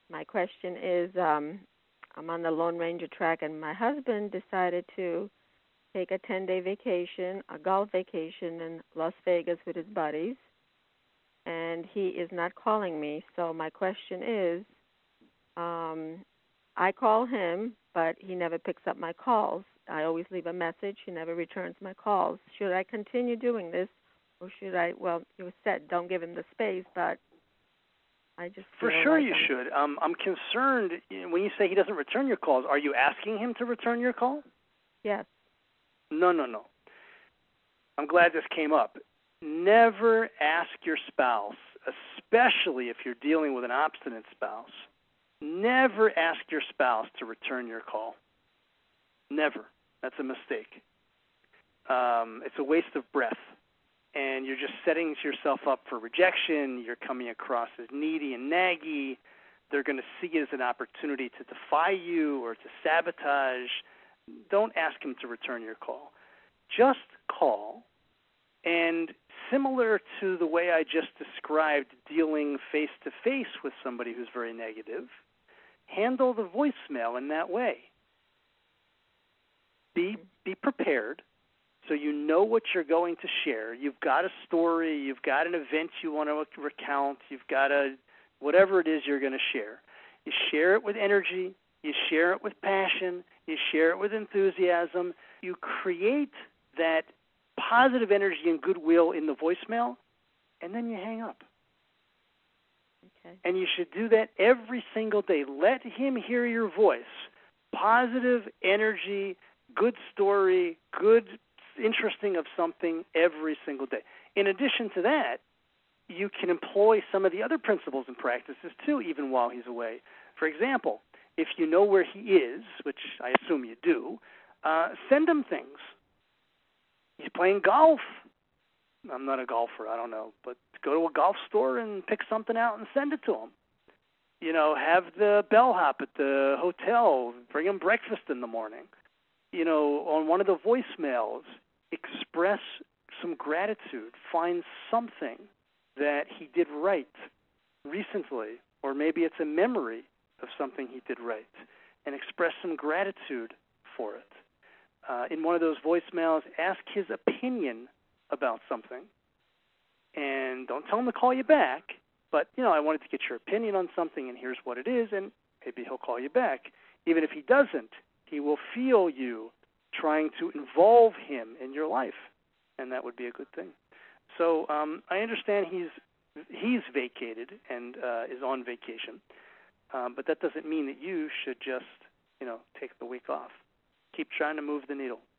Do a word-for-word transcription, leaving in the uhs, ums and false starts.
My question is, um, I'm on the Lone Ranger track, and my husband decided to take a ten-day vacation, a golf vacation in Las Vegas with his buddies, and he is not calling me. So my question is, um, I call him, but he never picks up my calls. I always leave a message. He never returns my calls. Should I continue doing this, or should I, well, you said don't give him the space, but I just For feel sure like you I'm, should. Um, I'm concerned you know, when you say he doesn't return your calls. Are you asking him to return your call? yes. No, no, no. I'm glad this came up. Never ask your spouse, especially if you're dealing with an obstinate spouse, never ask your spouse to return your call. Never. That's a mistake. Um, it's a waste of breath. And you're just setting yourself up for rejection. You're coming across as needy and naggy. They're going to see it as an opportunity to defy you or to sabotage. Don't ask him to return your call. Just call, and similar to the way I just described dealing face-to-face with somebody who's very negative, handle the voicemail in that way. Be, be prepared. So you know what you're going to share. You've got a story. You've got an event you want to recount. You've got a whatever it is you're going to share. You share it with energy. You share it with passion. You share it with enthusiasm. You create that positive energy and goodwill in the voicemail, and then you hang up. Okay. And you should do that every single day. Let him hear your voice. Positive energy, good story, good interesting of something every single day. In addition to that, you can employ some of the other principles and practices too, even while he's away. For example, if you know where he is, which I assume you do, uh, send him things. He's playing golf. I'm not a golfer, I don't know, but go to a golf store and pick something out and send it to him. You know, have the bellhop at the hotel bring him breakfast in the morning. You know, on one of the voicemails, express some gratitude. Find something that he did right recently, or maybe it's a memory of something he did right, and express some gratitude for it. Uh, in one of those voicemails, ask his opinion about something, and don't tell him to call you back, but, you know, I wanted to get your opinion on something, and here's what it is, and maybe he'll call you back. Even if he doesn't, he will feel you trying to involve him in your life, and that would be a good thing. So um, I understand he's he's vacated and uh, is on vacation, um, but that doesn't mean that you should just, you know, take the week off. Keep trying to move the needle.